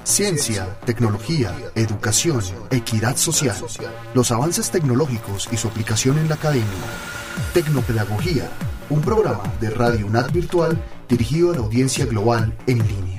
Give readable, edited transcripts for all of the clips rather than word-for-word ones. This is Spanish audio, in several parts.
Ciencia, tecnología, educación, equidad social, los avances tecnológicos y su aplicación en la academia. Tecnopedagogía, un programa de Radio UNAD Virtual dirigido a la audiencia global en línea.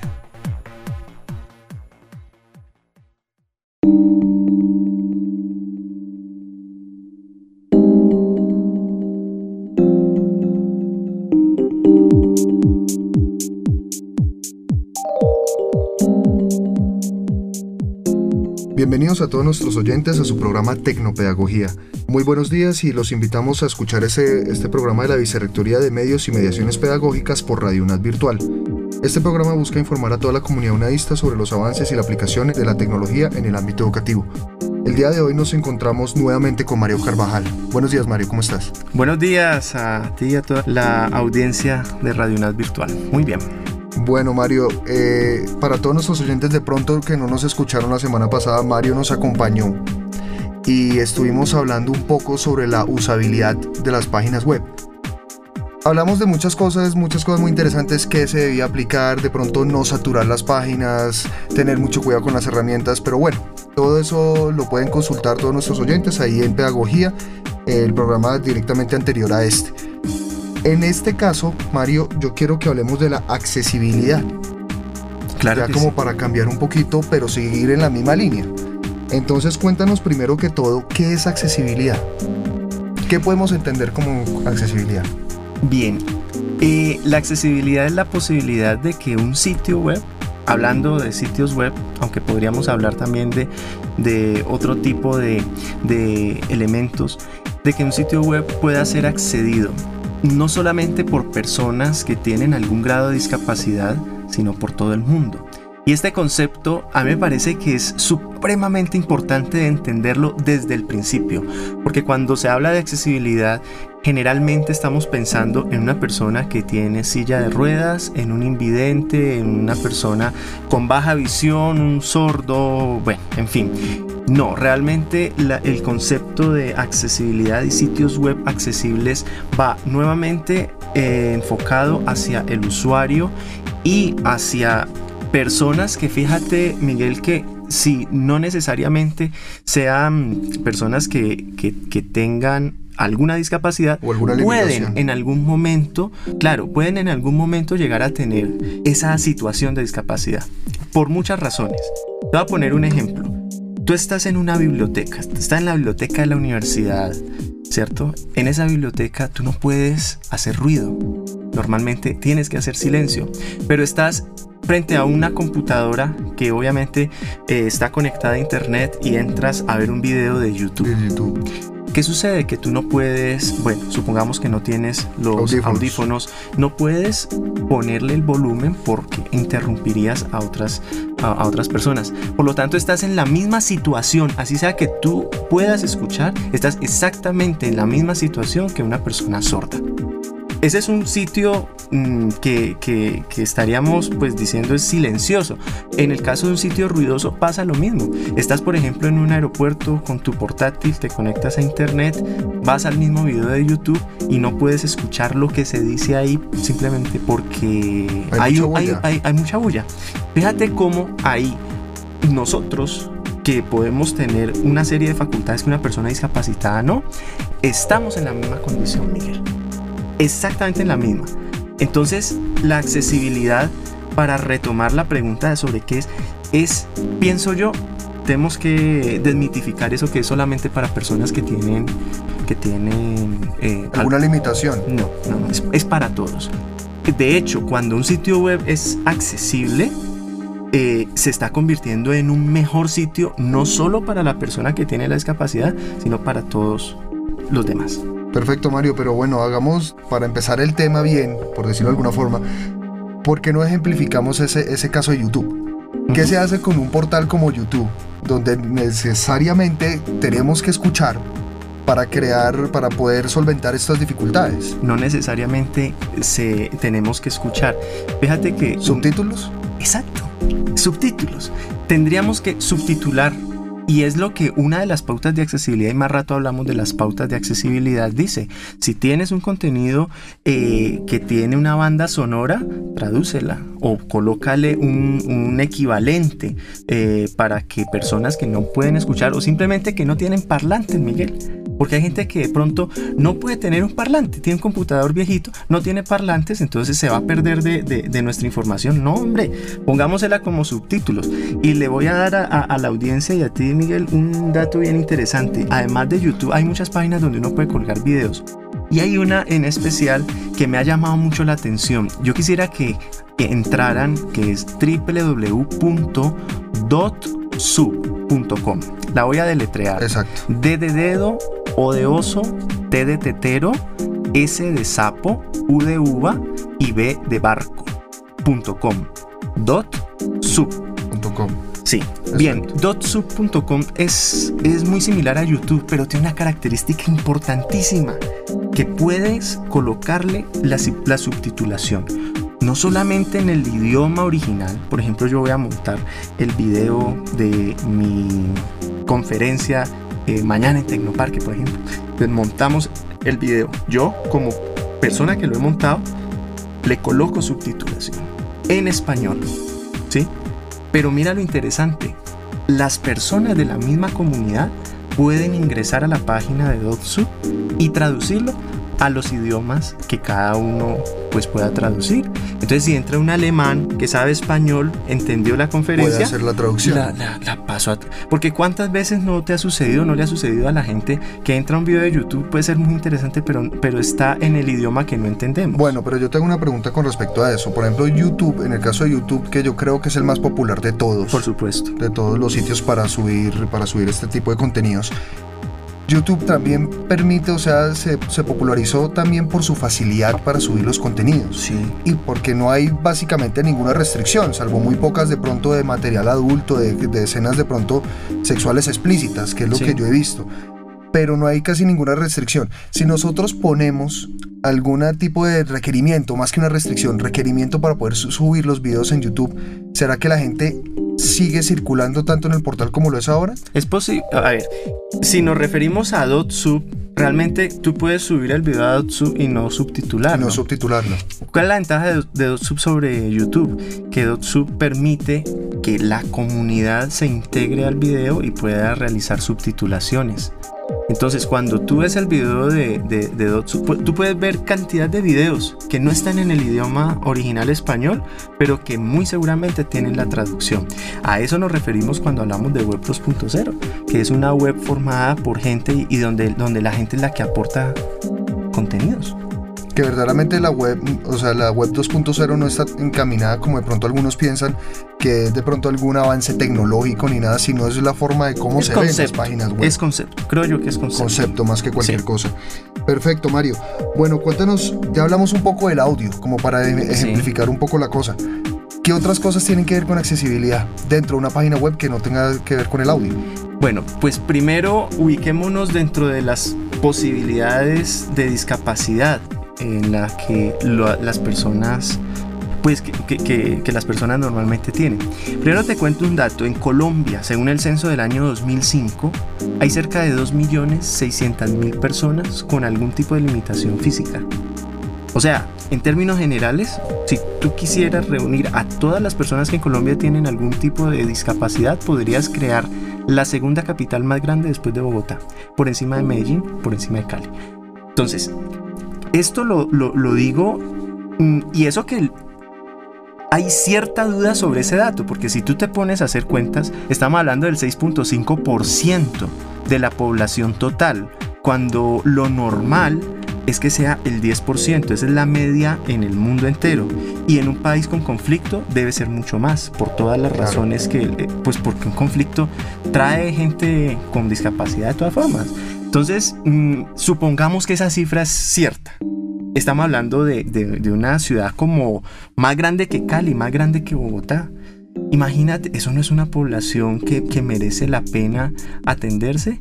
Bienvenidos a todos nuestros oyentes a su programa Tecnopedagogía. Muy buenos días y los invitamos a escuchar este programa de la Vicerrectoría de Medios y Mediaciones Pedagógicas por Radio UNAD Virtual. Este programa busca informar a toda la comunidad unadista sobre los avances y la aplicación de la tecnología en el ámbito educativo. El día de hoy nos encontramos nuevamente con Mario Carvajal. Buenos días, Mario, ¿cómo estás? Buenos días a ti y a toda la audiencia de Radio UNAD Virtual. Muy bien. Bueno, Mario, para todos nuestros oyentes de pronto que no nos escucharon la semana pasada, Mario nos acompañó y estuvimos hablando un poco sobre la usabilidad de las páginas web. Hablamos de muchas cosas muy interesantes que se debía aplicar, de pronto no saturar las páginas, tener mucho cuidado con las herramientas, pero bueno, todo eso lo pueden consultar todos nuestros oyentes ahí en Pedagogía, el programa directamente anterior a este. En este caso, Mario, yo quiero que hablemos de la accesibilidad. Claro. Ya como para cambiar un poquito, pero seguir en la misma línea. Entonces, cuéntanos primero que todo, ¿qué es accesibilidad? ¿Qué podemos entender como accesibilidad? Bien, la accesibilidad es la posibilidad de que un sitio web, hablando de sitios web, aunque podríamos hablar también de otro tipo de elementos, de que un sitio web pueda ser accedido no solamente por personas que tienen algún grado de discapacidad, sino por todo el mundo. Y este concepto a mí me parece que es supremamente importante de entenderlo desde el principio, porque cuando se habla de accesibilidad, generalmente estamos pensando en una persona que tiene silla de ruedas, en un invidente, en una persona con baja visión, un sordo, bueno, en fin. No, realmente el concepto de accesibilidad y sitios web accesibles va nuevamente enfocado hacia el usuario y hacia personas que, fíjate, Miguel, que si no necesariamente sean personas que tengan alguna discapacidad, o alguna pueden en algún momento llegar a tener esa situación de discapacidad por muchas razones. Te voy a poner un ejemplo. Tú estás en una biblioteca, estás en la biblioteca de la universidad, ¿cierto? En esa biblioteca tú no puedes hacer ruido. Normalmente tienes que hacer silencio, pero estás frente a una computadora que obviamente está conectada a internet y entras a ver un video de YouTube. ¿Qué sucede? Que tú no puedes, bueno, supongamos que no tienes los audífonos, no puedes ponerle el volumen porque interrumpirías a otras personas. Por lo tanto, estás en la misma situación, así sea que tú puedas escuchar, estás exactamente en la misma situación que una persona sorda. Ese es un sitio que estaríamos pues diciendo es silencioso. En el caso de un sitio ruidoso pasa lo mismo. Estás, por ejemplo, en un aeropuerto con tu portátil, te conectas a internet, vas al mismo video de YouTube y no puedes escuchar lo que se dice ahí simplemente porque hay mucha bulla. Fíjate cómo ahí nosotros, que podemos tener una serie de facultades que una persona discapacitada no, estamos en la misma condición, Miguel. Exactamente en la misma. Entonces, la accesibilidad, para retomar la pregunta sobre qué es, pienso yo, tenemos que desmitificar eso que es solamente para personas que tienen ¿alguna limitación? No, es para todos. De hecho, cuando un sitio web es accesible, se está convirtiendo en un mejor sitio, no solo para la persona que tiene la discapacidad, sino para todos los demás. Perfecto, Mario, pero bueno, hagamos, para empezar el tema bien, por decirlo de alguna forma, ¿por qué no ejemplificamos ese caso de YouTube? ¿Qué se hace con un portal como YouTube, donde necesariamente tenemos que escuchar para poder solventar estas dificultades? No necesariamente tenemos que escuchar. Fíjate que... ¿Subtítulos? Exacto, subtítulos. Tendríamos que subtitular Y es lo que una de las pautas de accesibilidad, y más rato hablamos de las pautas de accesibilidad, dice: si tienes un contenido que tiene una banda sonora, tradúcela o colócale un equivalente para que personas que no pueden escuchar o simplemente que no tienen parlantes, Miguel. Porque hay gente que de pronto no puede tener un parlante, tiene un computador viejito, no tiene parlantes, entonces se va a perder de nuestra información. No, hombre, pongámosela como subtítulos. Y le voy a dar a la audiencia y a ti, Miguel, un dato bien interesante. Además de YouTube, hay muchas páginas donde uno puede colgar videos. Y hay una en especial que me ha llamado mucho la atención. Yo quisiera que entraran, que es www.dotsub.com. La voy a deletrear. Exacto. D de dedo, O de oso, T de tetero, S de sapo, U de uva y B de barco.com. .sub.com. Sí, exacto. Bien, .sub.com es muy similar a YouTube, pero tiene una característica importantísima, que puedes colocarle la subtitulación. No solamente en el idioma original. Por ejemplo, yo voy a montar el video de mi conferencia mañana en Tecnoparque, por ejemplo. Entonces montamos el video. Yo, como persona que lo he montado, le coloco subtitulación en español, ¿sí? Pero mira lo interesante. Las personas de la misma comunidad pueden ingresar a la página de DotSub y traducirlo a los idiomas que cada uno pues pueda traducir. Entonces, si entra un alemán que sabe español, entendió la conferencia, puede hacer la traducción. La paso a... Porque ¿cuántas veces no te ha sucedido, no le ha sucedido a la gente que entra a un video de YouTube, puede ser muy interesante, pero está en el idioma que no entendemos? Bueno, pero yo tengo una pregunta con respecto a eso. Por ejemplo, YouTube, en el caso de YouTube, que yo creo que es el más popular de todos. Por supuesto. De todos los sitios para subir este tipo de contenidos. YouTube también permite, o sea, se popularizó también por su facilidad para subir los contenidos. Sí. Y porque no hay básicamente ninguna restricción, salvo muy pocas de pronto de material adulto, de escenas de pronto sexuales explícitas, que es lo que yo he visto. Pero no hay casi ninguna restricción. Si nosotros ponemos algún tipo de requerimiento, más que una restricción, requerimiento para poder subir los videos en YouTube, ¿será que la gente sigue circulando tanto en el portal como lo es ahora? Es posible. A ver, si nos referimos a DotSub, realmente tú puedes subir el video a DotSub y no subtitularlo. No subtitularlo. ¿Cuál es la ventaja de DotSub sobre YouTube? Que DotSub permite que la comunidad se integre al video y pueda realizar subtitulaciones. Entonces, cuando tú ves el video de DotSub, tú puedes ver cantidad de videos que no están en el idioma original español, pero que muy seguramente tienen la traducción. A eso nos referimos cuando hablamos de Web 2.0, que es una web formada por gente y donde la gente es la que aporta contenidos. Que verdaderamente la web 2.0 no está encaminada como de pronto algunos piensan, que es de pronto algún avance tecnológico ni nada, sino es la forma de cómo se ven las páginas web. Es concepto, creo yo que es concepto. Concepto más que cualquier cosa. Perfecto, Mario. Bueno, cuéntanos, ya hablamos un poco del audio, como para ejemplificar un poco la cosa. ¿Qué otras cosas tienen que ver con accesibilidad dentro de una página web que no tenga que ver con el audio? Bueno, pues primero ubiquémonos dentro de las posibilidades de discapacidad en la que las personas pues que las personas normalmente tienen. Primero te cuento un dato. En Colombia, según el censo del año 2005, hay cerca de 2.600.000 personas con algún tipo de limitación física. O sea, en términos generales, si tú quisieras reunir a todas las personas que en Colombia tienen algún tipo de discapacidad, podrías crear la segunda capital más grande después de Bogotá, por encima de Medellín, por encima de Cali. Entonces, esto lo digo, y eso que hay cierta duda sobre ese dato, porque si tú te pones a hacer cuentas, estamos hablando del 6.5% de la población total, cuando lo normal es que sea el 10%, esa es la media en el mundo entero, y en un país con conflicto debe ser mucho más, por todas las razones pues porque un conflicto trae gente con discapacidad de todas formas. Entonces, supongamos que esa cifra es cierta. Estamos hablando de una ciudad como más grande que Cali, más grande que Bogotá. Imagínate, eso no es una población que merece la pena atenderse.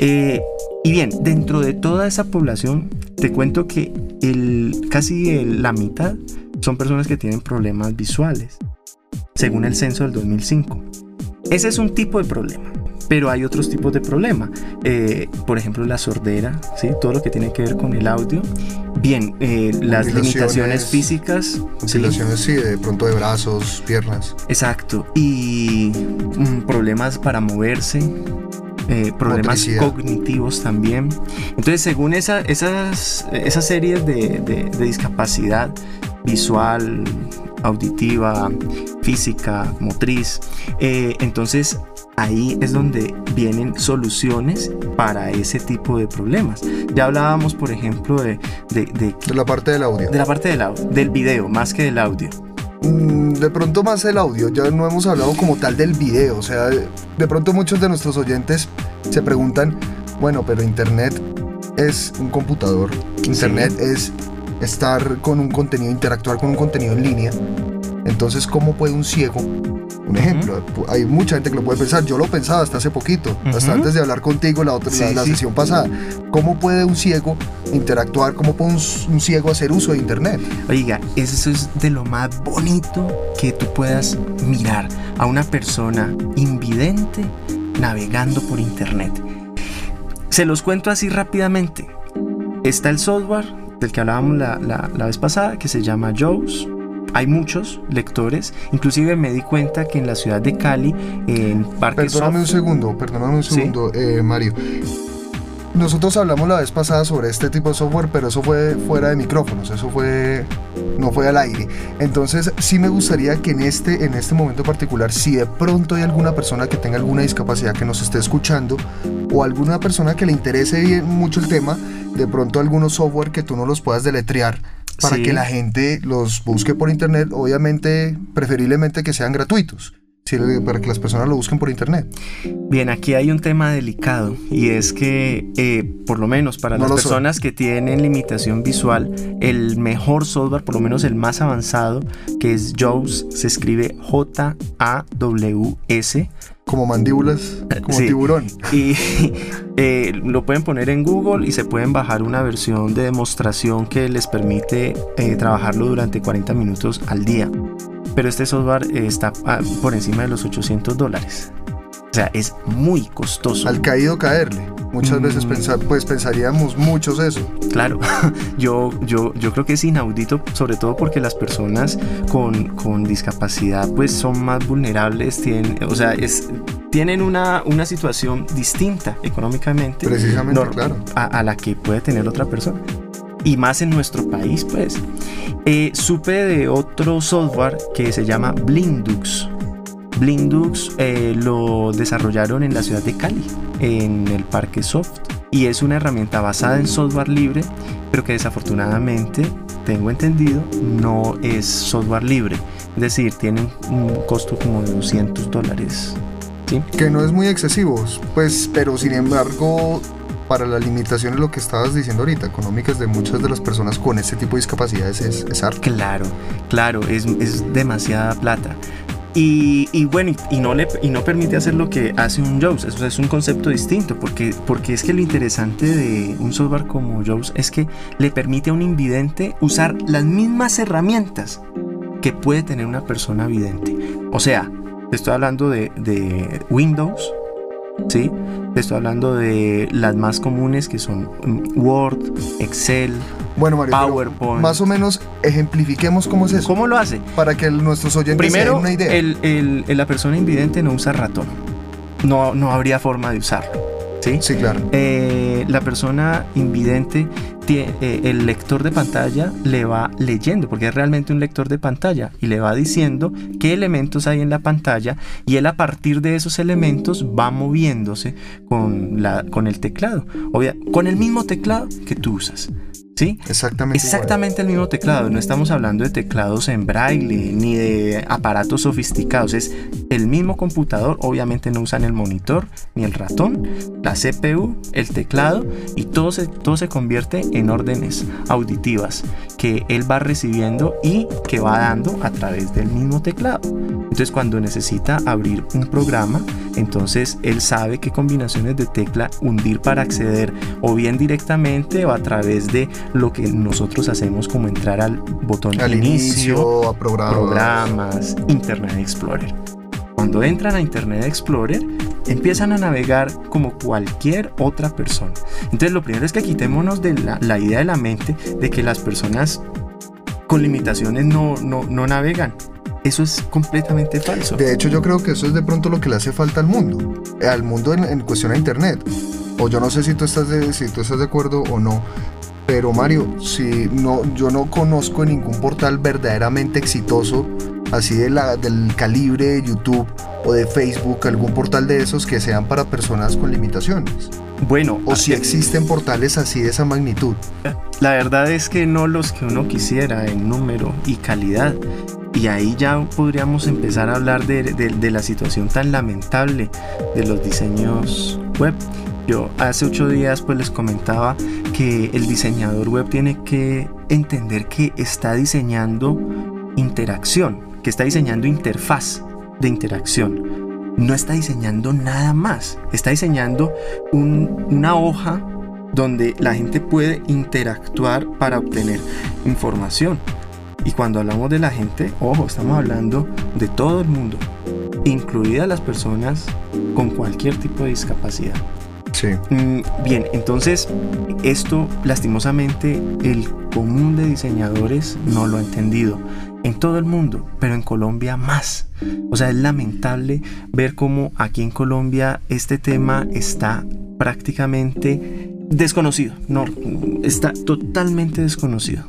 Y bien, dentro de toda esa población, te cuento que casi la mitad son personas que tienen problemas visuales, según el censo del 2005. Ese es un tipo de problema. pero hay otros tipos de problema. Por ejemplo, la sordera, ¿sí? Todo lo que tiene que ver con el audio. Bien, las limitaciones físicas. Mutilaciones, sí, de pronto de brazos, piernas. Exacto. Y problemas para moverse. Problemas motricidad cognitivos también. Entonces, según esas series de discapacidad visual, auditiva, física, motriz, entonces ahí es donde vienen soluciones para ese tipo de problemas. Ya hablábamos, por ejemplo, de la parte del audio. De la parte del audio, del video, más que del audio. De pronto más el audio, ya no hemos hablado como tal del video, o sea, de pronto muchos de nuestros oyentes se preguntan, bueno, pero internet es un computador, internet es estar con un contenido, interactuar con un contenido en línea, entonces ¿cómo puede un ciego? Un ejemplo, hay mucha gente que lo puede pensar, yo lo pensaba hasta hace poquito, hasta antes de hablar contigo la sesión pasada. ¿Cómo puede un ciego interactuar? ¿Cómo puede un ciego hacer uso de internet? Oiga, eso es de lo más bonito que tú puedas mirar a una persona invidente navegando por internet. Se los cuento así rápidamente. Está el software del que hablábamos la vez pasada, que se llama JAWS. Hay muchos lectores, inclusive me di cuenta que en la ciudad de Cali, en Parque Perdóname un segundo, ¿sí? Mario. Nosotros hablamos la vez pasada sobre este tipo de software, pero eso fue fuera de micrófonos, no fue al aire. Entonces sí me gustaría que en este momento particular, si de pronto hay alguna persona que tenga alguna discapacidad que nos esté escuchando, o alguna persona que le interese bien mucho el tema, de pronto algunos software que tú no los puedas deletrear, para que la gente los busque por internet, obviamente, preferiblemente que sean gratuitos, para que las personas lo busquen por internet. Bien, aquí hay un tema delicado, y es que, por lo menos para las personas que tienen limitación visual, el mejor software, por lo menos el más avanzado, que es JAWS, se escribe JAWS. Como mandíbulas, como tiburón. Y lo pueden poner en Google y se pueden bajar una versión de demostración que les permite trabajarlo durante 40 minutos al día. Pero este software está por encima de los $800. O sea, es muy costoso. Al caído caerle. Muchas veces pensaríamos muchos eso. Claro, yo creo que es inaudito, sobre todo porque las personas con discapacidad pues son más vulnerables, tienen una situación distinta económicamente, precisamente, claro, a la que puede tener otra persona. Y más en nuestro país, pues. Supe de otro software que se llama Blindux. Blindux lo desarrollaron en la ciudad de Cali, en el Parque Soft, y es una herramienta basada en software libre, pero que desafortunadamente, tengo entendido, no es software libre. Es decir, tiene un costo como de $200. ¿Sí? Que no es muy excesivo, pues, pero sin embargo, para las limitaciones, lo que estabas diciendo ahorita, económicas de muchas de las personas con este tipo de discapacidades es harto. Claro, es demasiada plata. Y bueno, y no permite hacer lo que hace un JAWS. Eso es un concepto distinto, porque es que lo interesante de un software como JAWS es que le permite a un invidente usar las mismas herramientas que puede tener una persona vidente. O sea, te estoy hablando de Windows, ¿sí? Te estoy hablando de las más comunes, que son Word, Excel, bueno, Mario, PowerPoint. Más o menos ejemplifiquemos cómo es eso. ¿Cómo lo hace? Para que nuestros oyentes se den una idea. Primero, la persona invidente no usa ratón. No habría forma de usarlo. ¿Sí? Sí, claro. La persona invidente, el lector de pantalla le va leyendo, porque es realmente un lector de pantalla, y le va diciendo qué elementos hay en la pantalla, y él a partir de esos elementos va moviéndose con el teclado, con el mismo teclado que tú usas. ¿Sí? Exactamente el mismo teclado. No estamos hablando de teclados en braille ni de aparatos sofisticados. Es el mismo computador. Obviamente no usan el monitor ni el ratón, la CPU, el teclado, y todo se convierte en órdenes auditivas que él va recibiendo y que va dando a través del mismo teclado. Entonces, cuando necesita abrir un programa, entonces él sabe qué combinaciones de tecla hundir para acceder, o bien directamente o a través de lo que nosotros hacemos, como entrar al botón inicio, a programas, Internet Explorer. Cuando entran a Internet Explorer, empiezan a navegar como cualquier otra persona. Entonces lo primero es que quitémonos de la idea de la mente de que las personas con limitaciones no navegan. Eso es completamente falso. De hecho, yo creo que eso es de pronto lo que le hace falta al mundo en cuestión a Internet. O yo no sé si tú estás de acuerdo o no. Pero Mario, yo no conozco ningún portal verdaderamente exitoso, así del calibre de YouTube o de Facebook, algún portal de esos que sean para personas con limitaciones. Bueno, o si existen portales así de esa magnitud. La verdad es que no los que uno quisiera en número y calidad. Y ahí ya podríamos empezar a hablar de la situación tan lamentable de los diseños web. Yo hace 8 días pues les comentaba que el diseñador web tiene que entender que está diseñando interacción, que está diseñando interfaz de interacción. No está diseñando nada más, está diseñando una hoja donde la gente puede interactuar para obtener información. Y cuando hablamos de la gente, ojo, estamos hablando de todo el mundo, incluidas las personas con cualquier tipo de discapacidad. Sí. Bien, entonces esto lastimosamente el común de diseñadores no lo ha entendido en todo el mundo, pero en Colombia más. O sea, es lamentable ver cómo aquí en Colombia este tema está prácticamente desconocido. No, está totalmente desconocido.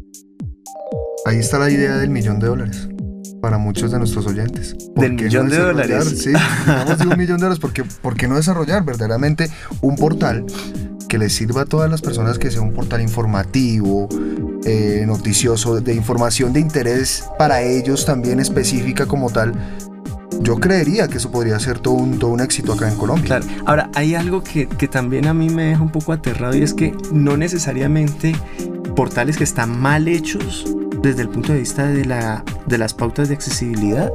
Ahí está la idea del $1.000.000 para muchos de nuestros oyentes. ¿Del $1.000.000? Sí, hablamos de $1.000.000 porque ¿por qué no desarrollar verdaderamente un portal que les sirva a todas las personas, que sea un portal informativo, noticioso, de información de interés para ellos también específica como tal? Yo creería que eso podría ser todo un éxito acá en Colombia. Claro. Ahora, hay algo que también a mí me deja un poco aterrado, y es que no necesariamente portales que están mal hechos desde el punto de vista de las pautas de accesibilidad,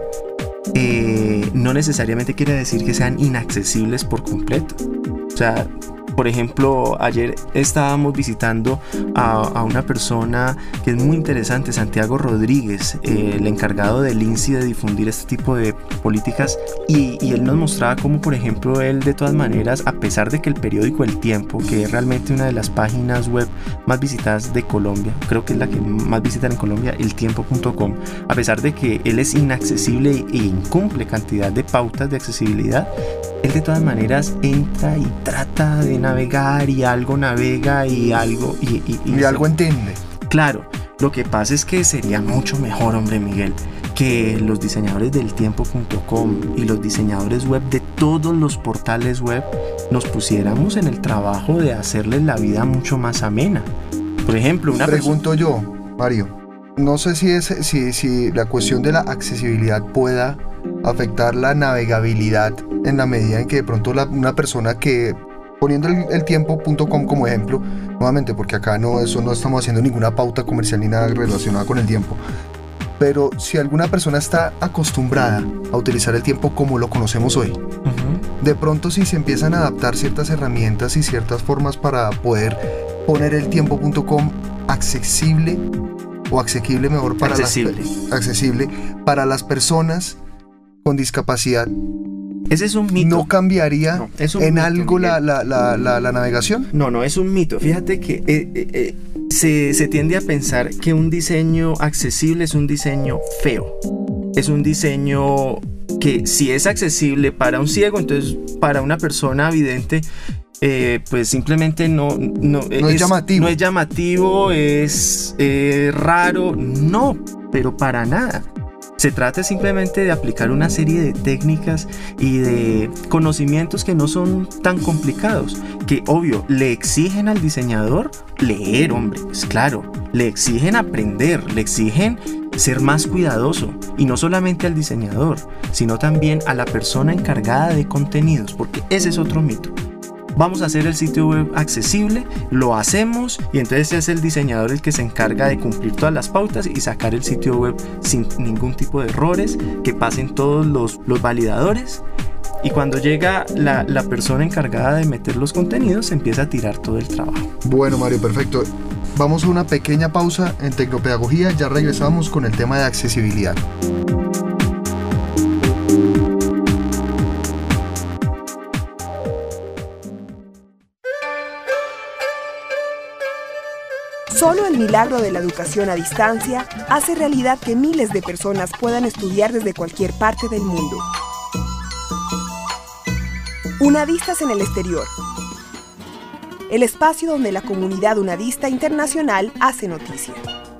no necesariamente quiere decir que sean inaccesibles por completo. O sea, por ejemplo, ayer estábamos visitando a una persona que es muy interesante, Santiago Rodríguez, el encargado del INSI de difundir este tipo de políticas, y él nos mostraba cómo, por ejemplo, él de todas maneras, a pesar de que el periódico El Tiempo, que es realmente una de las páginas web más visitadas de Colombia, creo que es la que más visitan en Colombia, eltiempo.com, a pesar de que él es inaccesible e incumple cantidad de pautas de accesibilidad, él de todas maneras entra y trata de navegar, y algo navega y algo y algo entiende. Claro, lo que pasa es que sería mucho mejor, hombre Miguel, que los diseñadores del tiempo.com y los diseñadores web de todos los portales web nos pusiéramos en el trabajo de hacerles la vida mucho más amena. Por ejemplo, Pregunto yo, Mario, no sé si la cuestión de la accesibilidad pueda afectar la navegabilidad, en la medida en que de pronto una persona que, poniendo el tiempo.com como ejemplo, nuevamente porque acá no estamos haciendo ninguna pauta comercial ni nada relacionado con el tiempo, pero si alguna persona está acostumbrada a utilizar el tiempo como lo conocemos hoy, de pronto si se empiezan a adaptar ciertas herramientas y ciertas formas para poder poner el tiempo.com accesible, o asequible mejor, para accesible para las personas con discapacidad, ese es un mito. ¿No cambiaría algo la navegación? No, es un mito. Fíjate que se tiende a pensar que un diseño accesible es un diseño feo. Es un diseño que, si es accesible para un ciego, entonces para una persona vidente, pues simplemente no es llamativo. No es llamativo, es raro. No, pero para nada. Se trata simplemente de aplicar una serie de técnicas y de conocimientos que no son tan complicados, que obvio le exigen al diseñador leer, hombre, pues claro, le exigen aprender, le exigen ser más cuidadoso, y no solamente al diseñador, sino también a la persona encargada de contenidos, porque ese es otro mito. Vamos a hacer el sitio web accesible, lo hacemos, y entonces es el diseñador el que se encarga de cumplir todas las pautas y sacar el sitio web sin ningún tipo de errores, que pasen todos los validadores, y cuando llega la persona encargada de meter los contenidos, se empieza a tirar todo el trabajo. Bueno, Mario, perfecto. Vamos a una pequeña pausa en Tecnopedagogía, ya regresamos con el tema de accesibilidad. Solo el milagro de la educación a distancia hace realidad que miles de personas puedan estudiar desde cualquier parte del mundo. Unadistas en el exterior. El espacio donde la comunidad unadista internacional hace noticia.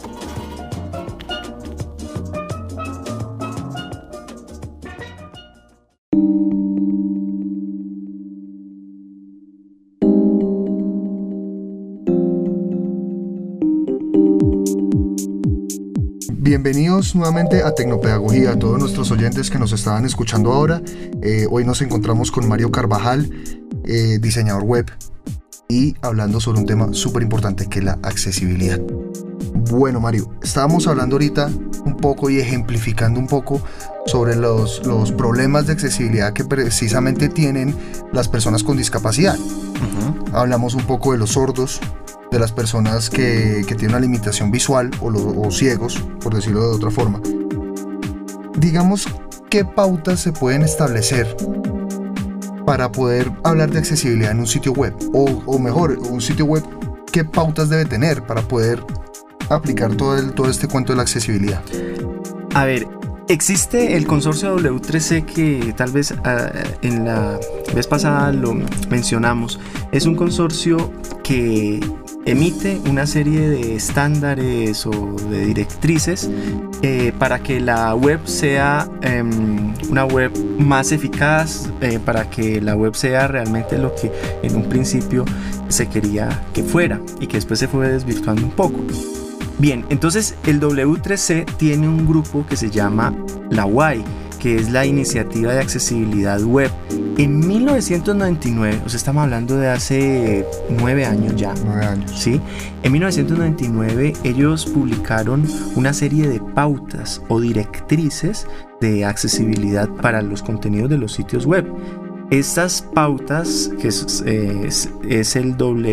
Bienvenidos nuevamente a Tecnopedagogía, a todos nuestros oyentes que nos estaban escuchando ahora. Hoy nos encontramos con Mario Carvajal, diseñador web, y hablando sobre un tema súper importante que es la accesibilidad. Bueno, Mario, estábamos hablando ahorita un poco y ejemplificando un poco sobre los problemas de accesibilidad que precisamente tienen las personas con discapacidad. Hablamos un poco de los sordos, de las personas que tienen una limitación visual o ciegos, por decirlo de otra forma. Digamos, ¿qué pautas se pueden establecer para poder hablar de accesibilidad en un sitio web? O mejor, un sitio web, ¿qué pautas debe tener para poder aplicar todo este cuento de la accesibilidad? A ver, existe el consorcio W3C que tal vez en la vez pasada lo mencionamos. Es un consorcio que emite una serie de estándares o de directrices para que la web sea una web más eficaz, para que la web sea realmente lo que en un principio se quería que fuera y que después se fue desvirtuando un poco. Bien, entonces el W3C tiene un grupo que se llama la WAI, que es la Iniciativa de Accesibilidad Web. En 1999, o sea, estamos hablando de hace 9 años ya. 9 años. ¿Sí? En 1999 ellos publicaron una serie de pautas o directrices de accesibilidad para los contenidos de los sitios web. Estas pautas, que es el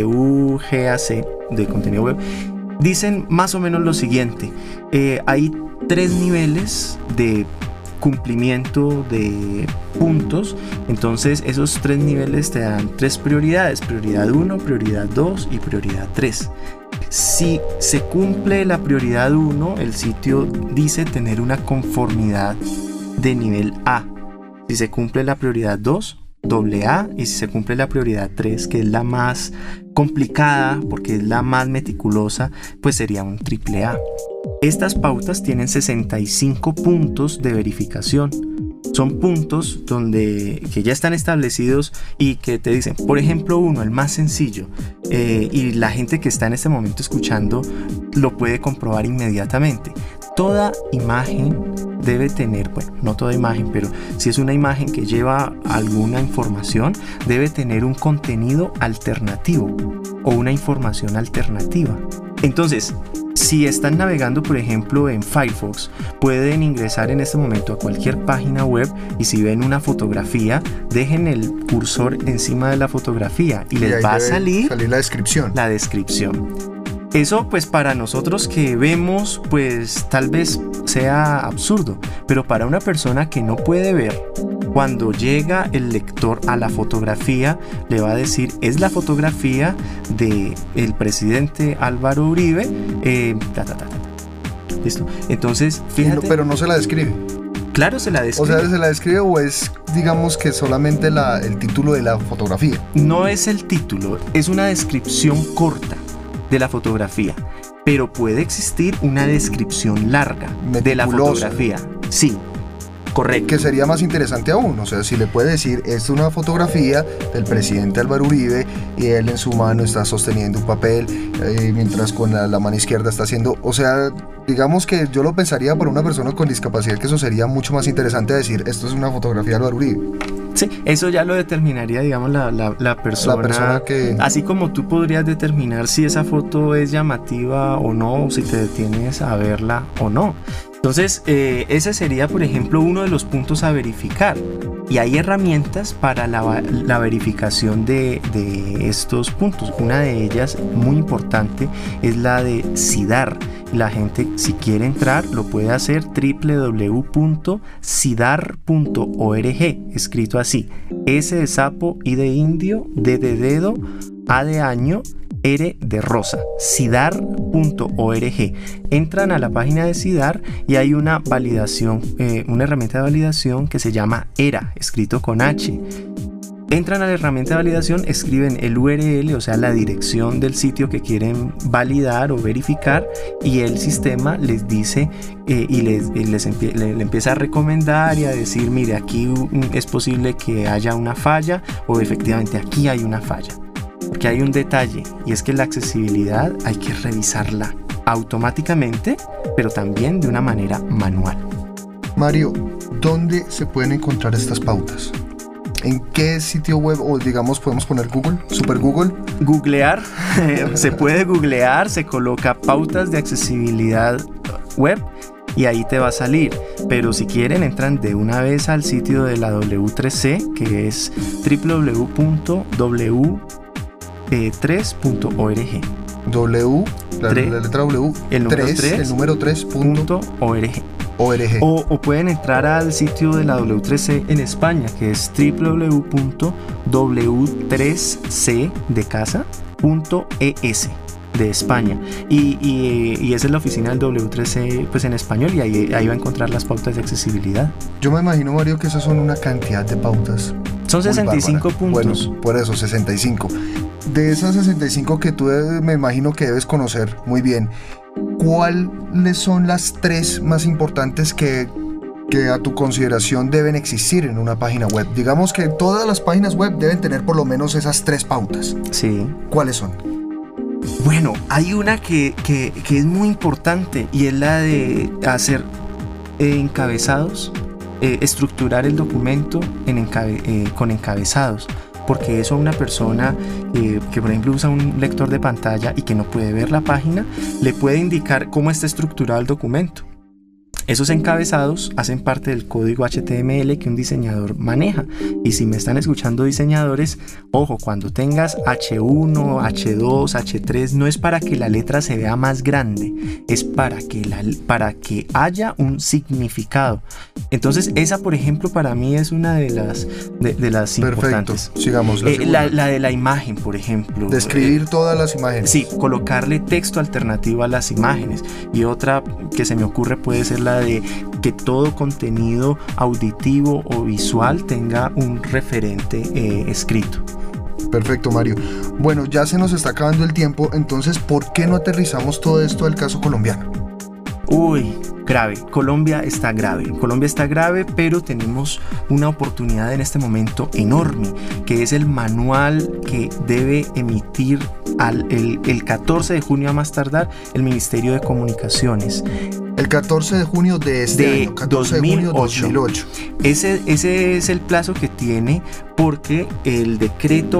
WGAC de contenido web, dicen más o menos lo siguiente. Hay 3 niveles de cumplimiento de puntos. Entonces esos 3 niveles te dan 3 prioridades: prioridad 1, prioridad 2 y prioridad 3. Si se cumple la prioridad 1, el sitio dice tener una conformidad de nivel A. Si se cumple la prioridad 2, AA, y si se cumple la prioridad 3, que es la más complicada porque es la más meticulosa, pues sería un AAA. Estas pautas tienen 65 puntos de verificación. Son puntos que ya están establecidos y que te dicen, por ejemplo, uno, el más sencillo, y la gente que está en este momento escuchando lo puede comprobar inmediatamente. Toda imagen debe tener, bueno, no toda imagen, pero si es una imagen que lleva alguna información, debe tener un contenido alternativo o una información alternativa. Entonces, si están navegando, por ejemplo, en Firefox, pueden ingresar en este momento a cualquier página web y si ven una fotografía, dejen el cursor encima de la fotografía y les va a salir la descripción. La descripción. Eso, pues, para nosotros que vemos, pues tal vez sea absurdo, pero para una persona que no puede ver, cuando llega el lector a la fotografía, le va a decir, es la fotografía del presidente Álvaro Uribe, ¿Listo? Entonces, fíjate. Pero no se la describe. Claro, se la describe. O sea, ¿se la describe o es, digamos, que solamente el título de la fotografía? No es el título, es una descripción corta de la fotografía, pero puede existir una descripción larga de la fotografía. Sí, correcto. Que sería más interesante aún, o sea, si le puede decir, es una fotografía del presidente Álvaro Uribe y él en su mano está sosteniendo un papel, mientras con la mano izquierda está haciendo, o sea, digamos que yo lo pensaría para una persona con discapacidad, que eso sería mucho más interesante a decir, esto es una fotografía de Álvaro Uribe. Sí, eso ya lo determinaría, digamos, la persona. La persona que... Así como tú podrías determinar si esa foto es llamativa o no, o si te detienes a verla o no. Entonces, ese sería, por ejemplo, uno de los puntos a verificar. Y hay herramientas para la verificación de estos puntos. Una de ellas, muy importante, es la de CIDAR. La gente, si quiere entrar, lo puede hacer www.cidar.org, escrito así: S de sapo, I de indio, D de dedo, A de año, R de Rosa, cidar.org. Entran a la página de Cidar y hay una validación, una herramienta de validación que se llama ERA, escrito con H. Entran a la herramienta de validación, escriben el URL, o sea, la dirección del sitio que quieren validar o verificar, y el sistema les dice y le empieza a recomendar y a decir, mire, aquí es posible que haya una falla, o efectivamente aquí hay una falla. Porque hay un detalle, y es que la accesibilidad hay que revisarla automáticamente, pero también de una manera manual. Mario, ¿dónde se pueden encontrar estas pautas? ¿En qué sitio web, o digamos podemos poner Google, Super Google? Googlear, se puede googlear, se coloca pautas de accesibilidad web y ahí te va a salir. Pero si quieren, entran de una vez al sitio de la W3C, que es www.w3.org. La letra W, el número 3.org. O pueden entrar al sitio de la W3C en España, que es www.w3c.es de España, y esa es la oficina del W3C pues en español, y ahí va a encontrar las pautas de accesibilidad. Yo me imagino, Mario, que esas son una cantidad de pautas. Son 65 puntos. Bueno, por eso 65. De esas 65 que tú me imagino que debes conocer muy bien, ¿cuáles son las 3 más importantes que a tu consideración deben existir en una página web? Digamos que todas las páginas web deben tener por lo menos esas 3 pautas. Sí. ¿Cuáles son? Bueno, hay una que es muy importante, y es la de hacer encabezados, estructurar el documento con encabezados. Porque eso a una persona que por ejemplo usa un lector de pantalla y que no puede ver la página, le puede indicar cómo está estructurado el documento. Esos encabezados hacen parte del código HTML que un diseñador maneja. Y si me están escuchando diseñadores, ojo, cuando tengas H1, H2, H3, no es para que la letra se vea más grande, es para que haya un significado. Entonces esa, por ejemplo, para mí es una de las importantes. Perfecto, sigamos. La de la imagen, por ejemplo. Describir todas las imágenes. Sí, colocarle texto alternativo a las imágenes. Y otra que se me ocurre puede ser la de que todo contenido auditivo o visual tenga un referente escrito. Perfecto, Mario. Bueno, ya se nos está acabando el tiempo, entonces ¿por qué no aterrizamos todo esto del caso colombiano? Uy, grave. Colombia está grave, pero tenemos una oportunidad en este momento enorme, que es el manual que debe emitir el 14 de junio a más tardar el Ministerio de Comunicaciones. El 14 de junio de este año, 14 de junio de 2008. Ese es el plazo que tiene, porque el decreto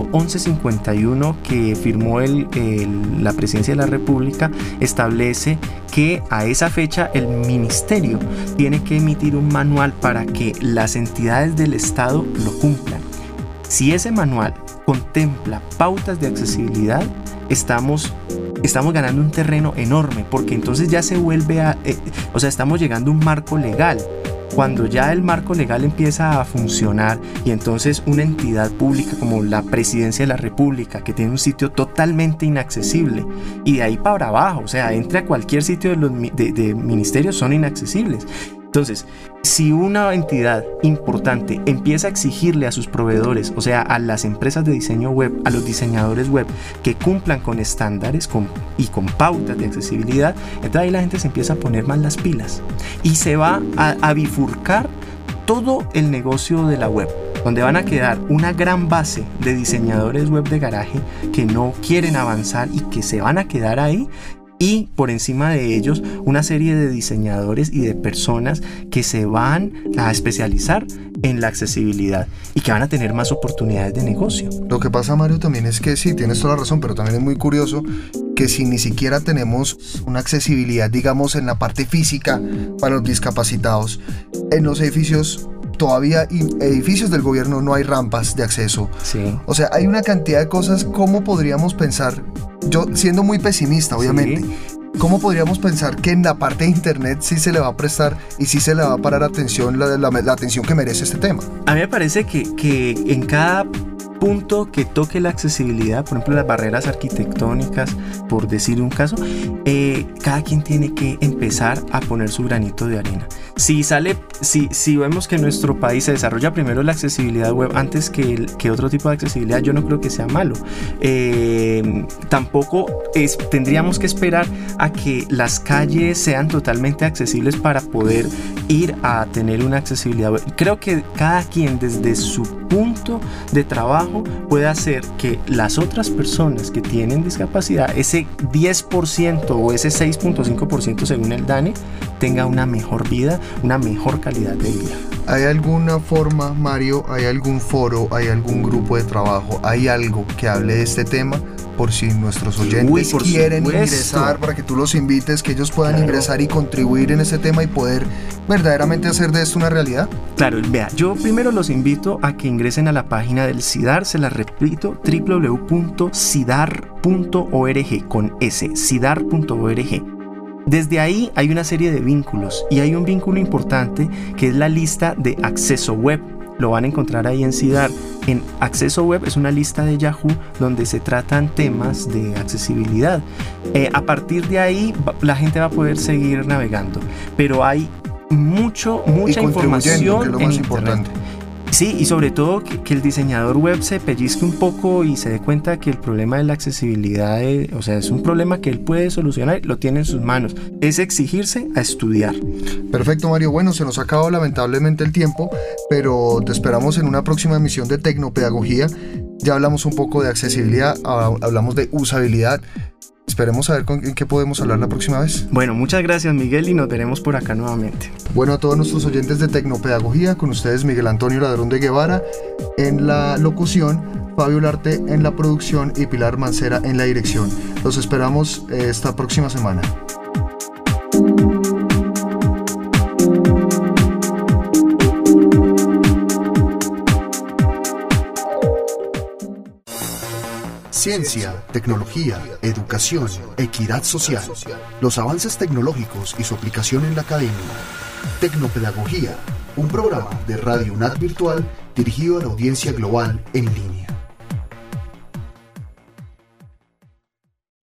1151 que firmó la Presidencia de la República establece que a esa fecha el Ministerio tiene que emitir un manual para que las entidades del Estado lo cumplan. Si ese manual contempla pautas de accesibilidad, estamos ganando un terreno enorme, porque entonces ya se vuelve estamos llegando a un marco legal. Cuando ya el marco legal empieza a funcionar, y entonces una entidad pública como la Presidencia de la República, que tiene un sitio totalmente inaccesible, y de ahí para abajo, o sea, entra a cualquier sitio de ministerios, son inaccesibles. Entonces, si una entidad importante empieza a exigirle a sus proveedores, o sea, a las empresas de diseño web, a los diseñadores web, que cumplan con estándares y con pautas de accesibilidad, entonces ahí la gente se empieza a poner más las pilas y se va a bifurcar todo el negocio de la web, donde van a quedar una gran base de diseñadores web de garaje que no quieren avanzar y que se van a quedar ahí. Y por encima de ellos una serie de diseñadores y de personas que se van a especializar en la accesibilidad y que van a tener más oportunidades de negocio. Lo que pasa, Mario, también es que sí, tienes toda la razón, pero también es muy curioso que si ni siquiera tenemos una accesibilidad, digamos, en la parte física para los discapacitados, en los edificios, todavía edificios del gobierno no hay rampas de acceso. Sí. O sea, hay una cantidad de cosas. ¿Cómo podríamos pensar, yo siendo muy pesimista obviamente, sí, cómo podríamos pensar que en la parte de internet sí se le va a prestar y sí se le va a parar atención, la atención que merece este tema? A mí me parece que en cada punto que toque la accesibilidad, por ejemplo las barreras arquitectónicas, por decir un caso, cada quien tiene que empezar a poner su granito de arena. Si vemos que en nuestro país se desarrolla primero la accesibilidad web antes que otro tipo de accesibilidad, yo no creo que sea malo. Tampoco tendríamos que esperar a que las calles sean totalmente accesibles para poder ir a tener una accesibilidad web. Creo que cada quien desde su punto de trabajo puede hacer que las otras personas que tienen discapacidad, ese 10% o ese 6.5% según el DANE, tenga una mejor vida, una mejor calidad de vida. ¿Hay alguna forma, Mario, hay algún foro, hay algún grupo de trabajo, hay algo que hable de este tema? Por si nuestros oyentes quieren ingresar, para que tú los invites, que ellos puedan ingresar y contribuir en este tema y poder verdaderamente hacer de esto una realidad. Claro, vea, yo primero los invito a que ingresen a la página del CIDAR, se las repito, www.cidar.org, con S, cidar.org. Desde ahí hay una serie de vínculos y hay un vínculo importante que es la lista de acceso web. Lo van a encontrar ahí en CIDAR. En acceso web es una lista de Yahoo donde se tratan temas de accesibilidad. A partir de ahí la gente va a poder seguir navegando, pero hay mucha información, que es lo en más internet. importante. Sí, y sobre todo que el diseñador web se pellizque un poco y se dé cuenta que el problema de la accesibilidad es un problema que él puede solucionar, lo tiene en sus manos. Es exigirse a estudiar. Perfecto, Mario. Bueno, se nos ha acabado lamentablemente el tiempo, pero te esperamos en una próxima emisión de Tecnopedagogía. Ya hablamos un poco de accesibilidad, hablamos de usabilidad. Esperemos a ver en qué podemos hablar la próxima vez. Bueno, muchas gracias, Miguel, y nos veremos por acá nuevamente. Bueno, a todos nuestros oyentes de Tecnopedagogía, con ustedes Miguel Antonio Ladrón de Guevara en la locución, Fabio Larte en la producción y Pilar Mancera en la dirección. Los esperamos esta próxima semana. Ciencia, tecnología, educación, equidad social, los avances tecnológicos y su aplicación en la academia. Tecnopedagogía, un programa de Radio UNAD Virtual dirigido a la audiencia global en línea.